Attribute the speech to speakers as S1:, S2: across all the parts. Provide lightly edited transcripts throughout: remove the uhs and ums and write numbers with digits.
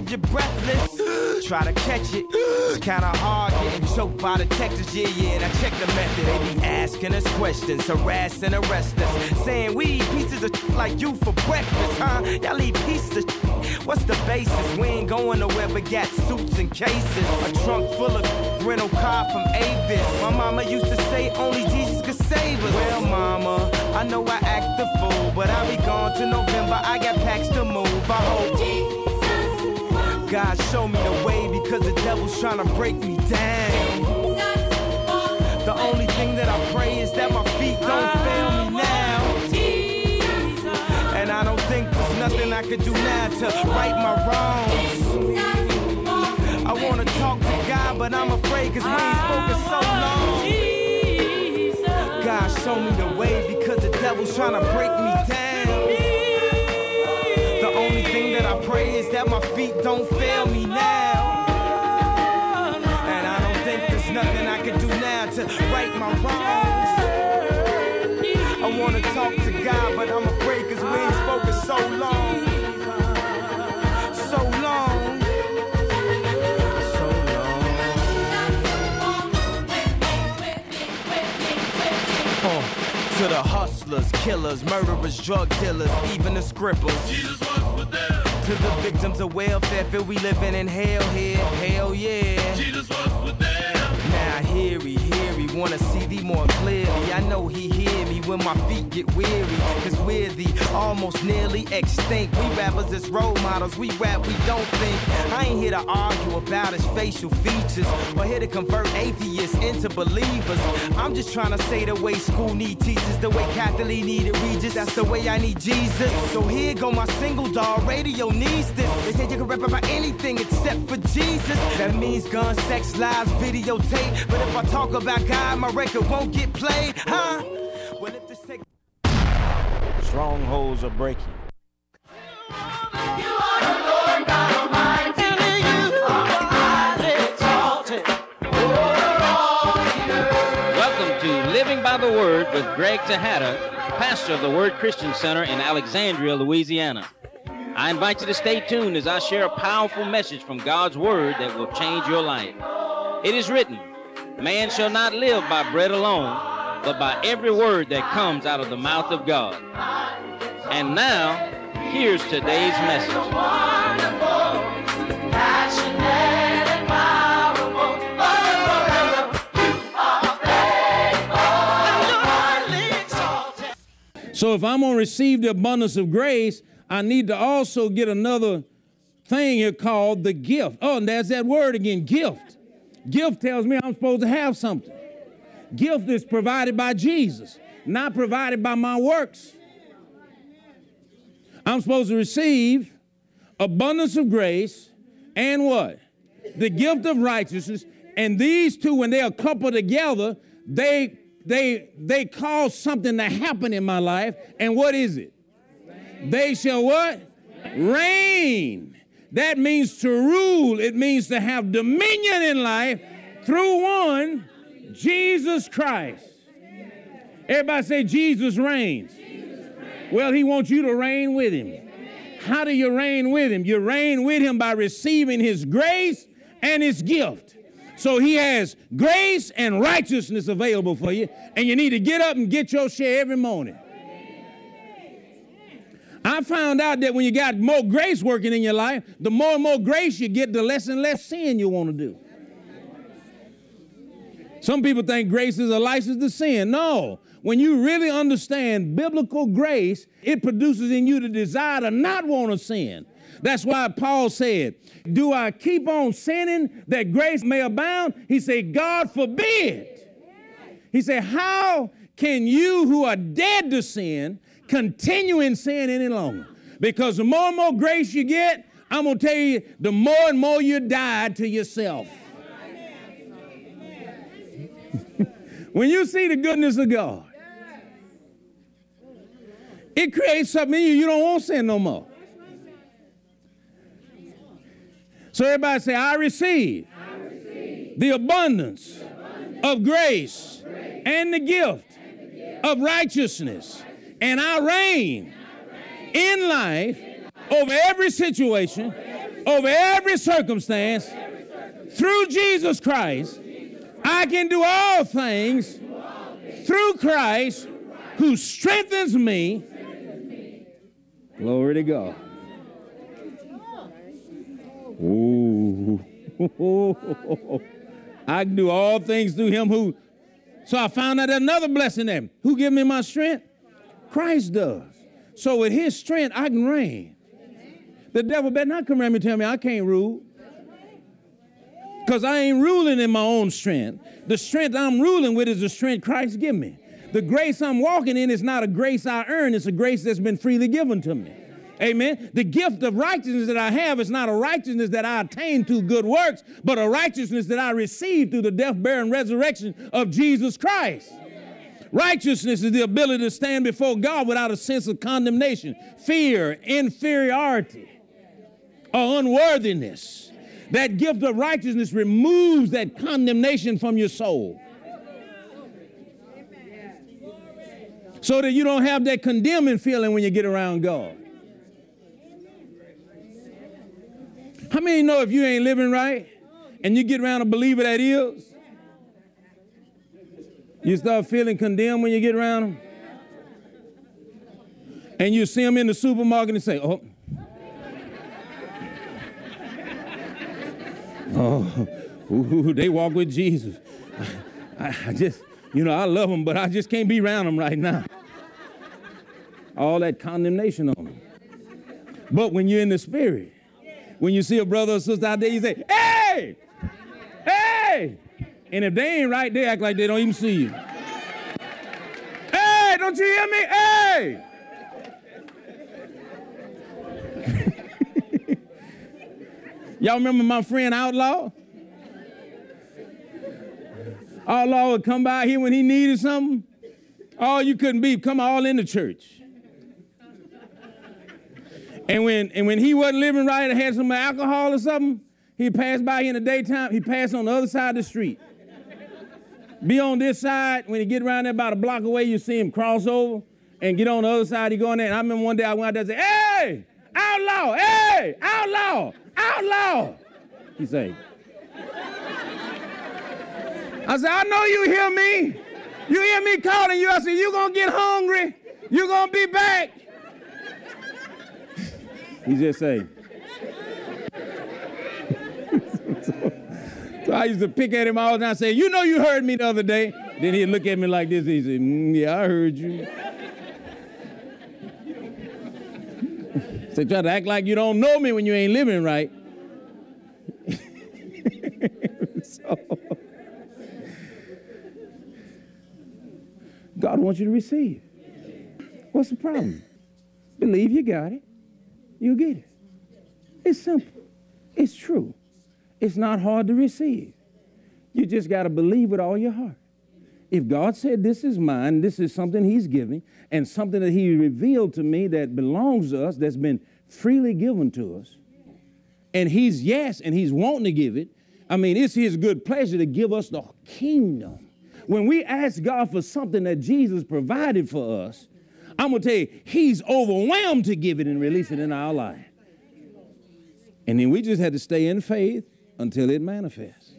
S1: leave you breathless. Try to catch it, it's kinda hard getting choked by detectives, yeah, and I check the method. They be asking us questions, harass and arrest us, saying we eat pieces of like you for breakfast, huh? Y'all eat pieces of what's the basis? We ain't going nowhere but got suits and cases. A trunk full of rental car from Avis. My mama used to say only Jesus could save us. Well, mama, I know I act the fool, but I'll be gone to November. I got packs to move. I hope God show me the way, because the devil's trying to break me down. The only thing that I pray is that my feet don't fail me now. And I don't think there's nothing I could do now to right my wrongs. I wanna talk to God, but I'm afraid cause we ain't spoken so long. God show me the way, because the devil's trying to break me down. The only thing that I pray is that my feet don't fail me now. And I don't think there's nothing I can do now to right my wrongs. I wanna talk to God, but I'm afraid cause we ain't spoken so long. So long. So long. To the hustlers, killers, murderers, drug dealers, even the scribblers. Jesus was there. To the victims of welfare, feel we living in hell here, hell yeah. Jesus was there. Now hear he, wanna see thee more clearly. I know he hear me when my feet get weary, cause we're the almost nearly extinct. We rappers as role models, we rap, we don't think. I ain't here to argue about his facial features, or here to convert atheists into believers. I'm just trying to say the way school need teachers, the way Catholic needed Regis, that's the way I need Jesus. So here go my single, dog, radio needs this. They say you can rap about anything except for Jesus. That means gun, sex, lies, videotape. But if I talk about God, my record won't get played, huh? Well, if this take... Strongholds are breaking. You are the Lord God Almighty, and you are highly exalted over all the earth.
S2: Welcome to Living by the Word with Greg Tejada, pastor of the Word Christian Center in Alexandria, Louisiana. I invite you to stay tuned as I share a powerful message from God's Word that will change your life. It is written, man shall not live by bread alone, but by every word that comes out of the mouth of God. And now, here's today's message.
S3: So if I'm going to receive the abundance of grace, I need to also get another thing here called the gift. Oh, and there's that word again, gift. Gift tells me I'm supposed to have something. Gift is provided by Jesus, not provided by my works. I'm supposed to receive abundance of grace and what? The gift of righteousness. And these two, when they are coupled together, they cause something to happen in my life. And what is it? They shall what? Reign. That means to rule. It means to have dominion in life through one, Jesus Christ. Everybody say Jesus reigns. Well, he wants you to reign with him. How do you reign with him? You reign with him by receiving his grace and his gift. So he has grace and righteousness available for you, and you need to get up and get your share every morning. I found out that when you got more grace working in your life, the more and more grace you get, the less and less sin you want to do. Some people think grace is a license to sin. No. When you really understand biblical grace, it produces in you the desire to not want to sin. That's why Paul said, do I keep on sinning that grace may abound? He said, God forbid. He said, how can you who are dead to sin continue in sin any longer? Because the more and more grace you get, I'm going to tell you, the more and more you die to yourself. When you see the goodness of God, it creates something in you. You don't want sin no more. So everybody say, I receive the abundance of grace and the gift of righteousness. And I reign in life over every situation over every circumstance, through Jesus Christ, I can do all things through Christ who strengthens me. Glory to God. Ooh. I can do all things through him who. So I found out another blessing there. Who give me my strength? Christ does. So with his strength, I can reign. The devil better not come around me and tell me I can't rule. Because I ain't ruling in my own strength. The strength I'm ruling with is the strength Christ give me. The grace I'm walking in is not a grace I earn. It's a grace that's been freely given to me. Amen. The gift of righteousness that I have is not a righteousness that I attain through good works, but a righteousness that I receive through the death, burial, and resurrection of Jesus Christ. Righteousness is the ability to stand before God without a sense of condemnation, fear, inferiority, or unworthiness. That gift of righteousness removes that condemnation from your soul, so that you don't have that condemning feeling when you get around God. How many know if you ain't living right and you get around a believer that is, you start feeling condemned when you get around them? And you see them in the supermarket and say, oh, ooh, they walk with Jesus. I just, I love them, but I just can't be around them right now. All that condemnation on them. But when you're in the spirit, when you see a brother or sister out there, you say, hey, hey. And if they ain't right, they act like they don't even see you. Hey, don't you hear me? Hey. Y'all remember my friend Outlaw? Outlaw would come by here when he needed something. Oh, you couldn't be, come all in the church. And when he wasn't living right or had some alcohol or something, he'd pass by here in the daytime, he'd pass on the other side of the street. Be on this side, when he get around there about a block away, you see him cross over and get on the other side, he go in there. And I remember one day I went out there and said, hey, Outlaw, hey, Outlaw, Outlaw. He said, I said, I know you hear me. You hear me calling you. I said, you're going to get hungry. You're going to be back. He just say. So I used to pick at him all the time, say, you know you heard me the other day. Then he'd look at me like this. He'd say, yeah, I heard you. So try to act like you don't know me when you ain't living right. So, God wants you to receive. What's the problem? Believe you got it. You'll get it. It's simple. It's true. It's not hard to receive. You just got to believe with all your heart. If God said this is mine, this is something he's giving, and something that he revealed to me that belongs to us, that's been freely given to us, and he's yes, and he's wanting to give it, I mean, it's his good pleasure to give us the kingdom. When we ask God for something that Jesus provided for us, I'm going to tell you, he's overwhelmed to give it and release it in our life. And then we just had to stay in faith until it manifests.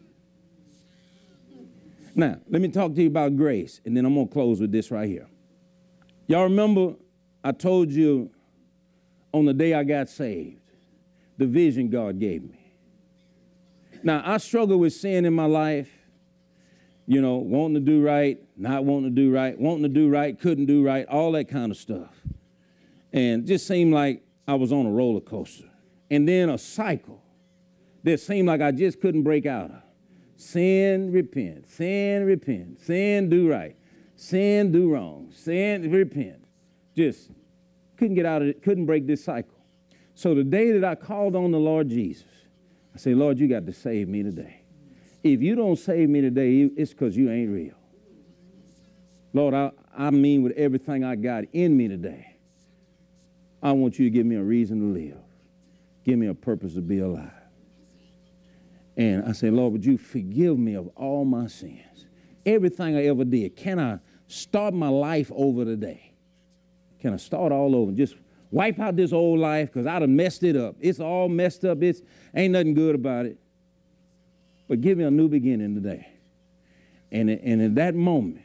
S3: Now, let me talk to you about grace, and then I'm going to close with this right here. Y'all remember I told you on the day I got saved, the vision God gave me. Now, I struggle with sin in my life, wanting to do right, not wanting to do right, wanting to do right, couldn't do right, all that kind of stuff. And it just seemed like I was on a roller coaster. And then a cycle that seemed like I just couldn't break out of. Sin, repent, sin, do right, sin, do wrong, sin, repent. Just couldn't get out of it, couldn't break this cycle. So the day that I called on the Lord Jesus, I said, Lord, you got to save me today. If you don't save me today, it's because you ain't real. Lord, I mean with everything I got in me today, I want you to give me a reason to live. Give me a purpose to be alive. And I said, Lord, would you forgive me of all my sins? Everything I ever did. Can I start my life over today? Can I start all over? Just Wipe out this old life because I done messed it up. It's all messed up. It's ain't nothing good about it. But give me a new beginning today. And in that moment,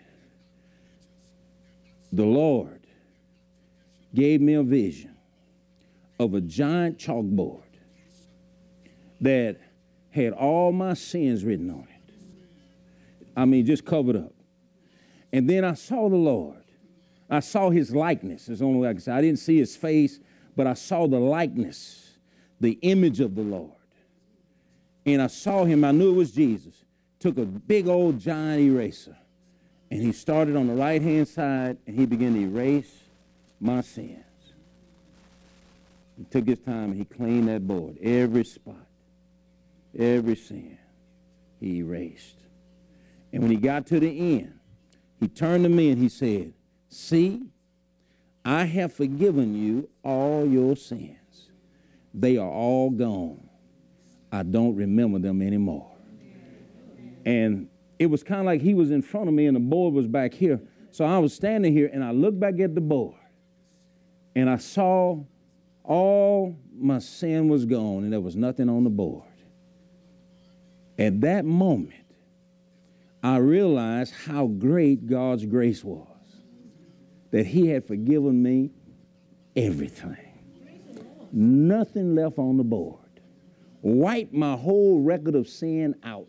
S3: the Lord gave me a vision of a giant chalkboard that had all my sins written on it. I mean, just covered up. And then I saw the Lord. I saw his likeness. That's the only way I can say. I didn't see his face, but I saw the likeness, the image of the Lord. And I saw him. I knew it was Jesus. Took a big old giant eraser. And he started on the right-hand side, and he began to erase my sins. He took his time, and he cleaned that board. Every spot, every sin, he erased. And when he got to the end, he turned to me and he said, see, I have forgiven you all your sins. They are all gone. I don't remember them anymore. And it was kind of like he was in front of me and the board was back here. So I was standing here and I looked back at the board and I saw all my sin was gone and there was nothing on the board. At that moment, I realized how great God's grace was, that he had forgiven me everything. Nothing left on the board. Wiped my whole record of sin out.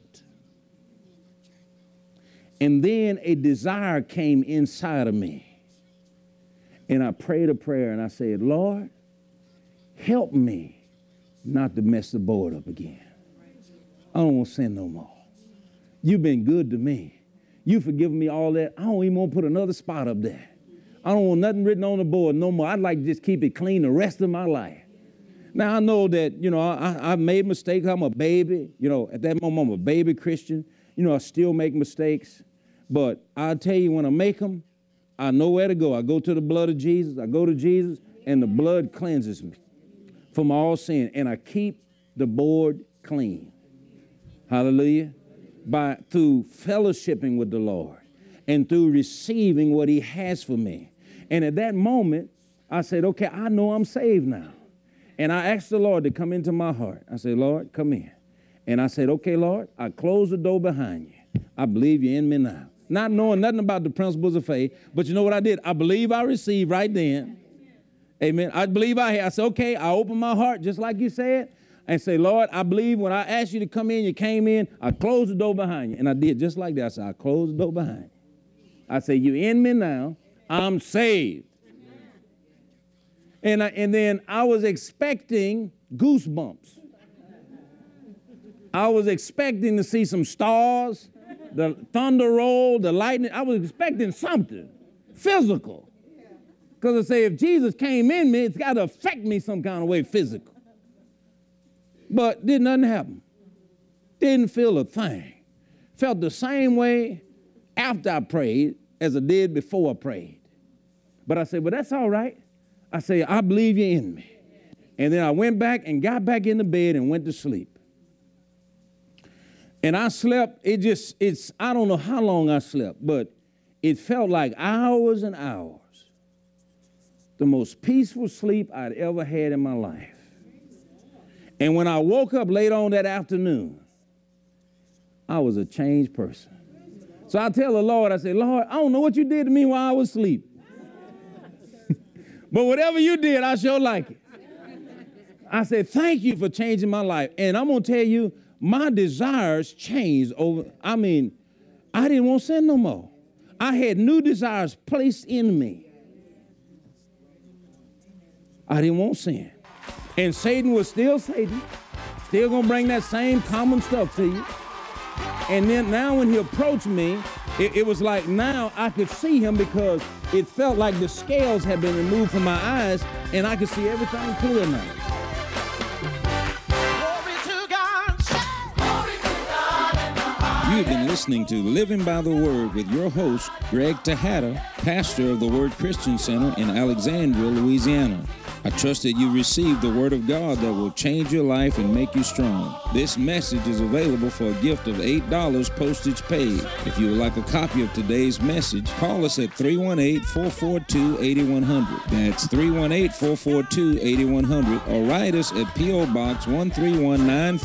S3: And then a desire came inside of me. And I prayed a prayer and I said, Lord, help me not to mess the board up again. I don't want to sin no more. You've been good to me. You've forgiven me all that. I don't even want to put another spot up there. I don't want nothing written on the board no more. I'd like to just keep it clean the rest of my life. Now, I know that, I've made mistakes. I'm a baby. At that moment, I'm a baby Christian. I still make mistakes. But I'll tell you, when I make them, I know where to go. I go to the blood of Jesus. I go to Jesus, and the blood cleanses me from all sin. And I keep the board clean. Hallelujah. Through fellowshipping with the Lord and through receiving what he has for me. And at that moment, I said, okay, I know I'm saved now. And I asked the Lord to come into my heart. I said, Lord, come in. And I said, okay, Lord, I close the door behind you. I believe you're in me now. Not knowing nothing about the principles of faith, but you know what I did? I believe I received right then. Amen. I believe I said, okay, I opened my heart just like you said. And say, Lord, I believe when I asked you to come in, you came in, I closed the door behind you. And I did just like that. I said, I closed the door behind you. I said, you in me now, I'm saved. And then I was expecting goosebumps. I was expecting to see some stars, the thunder roll, the lightning. I was expecting something physical. Because I say, if Jesus came in me, it's got to affect me some kind of way physical. But did nothing happen. Didn't feel a thing. Felt the same way after I prayed as I did before I prayed. But I said, well, that's all right. I said, I believe you're in me. And then I went back and got back in the bed and went to sleep. And I slept, I don't know how long I slept, but it felt like hours and hours. The most peaceful sleep I'd ever had in my life. And when I woke up late on that afternoon, I was a changed person. So I tell the Lord, I say, Lord, I don't know what you did to me while I was asleep. But whatever you did, I sure like it. I said, thank you for changing my life. And I'm going to tell you, my desires changed over. I didn't want sin no more. I had new desires placed in me. I didn't want sin. And Satan was still Satan, still going to bring that same common stuff to you. And then now when he approached me, it was like now I could see him because it felt like the scales had been removed from my eyes and I could see everything clear now.
S4: You've been listening to Living by the Word with your host, Greg Tejada, pastor of the Word Christian Center in Alexandria, Louisiana. I trust that you received the Word of God that will change your life and make you strong. This message is available for a gift of $8 postage paid. If you would like a copy of today's message, call us at 318-442-8100. That's 318-442-8100, or write us at P.O. Box 13195.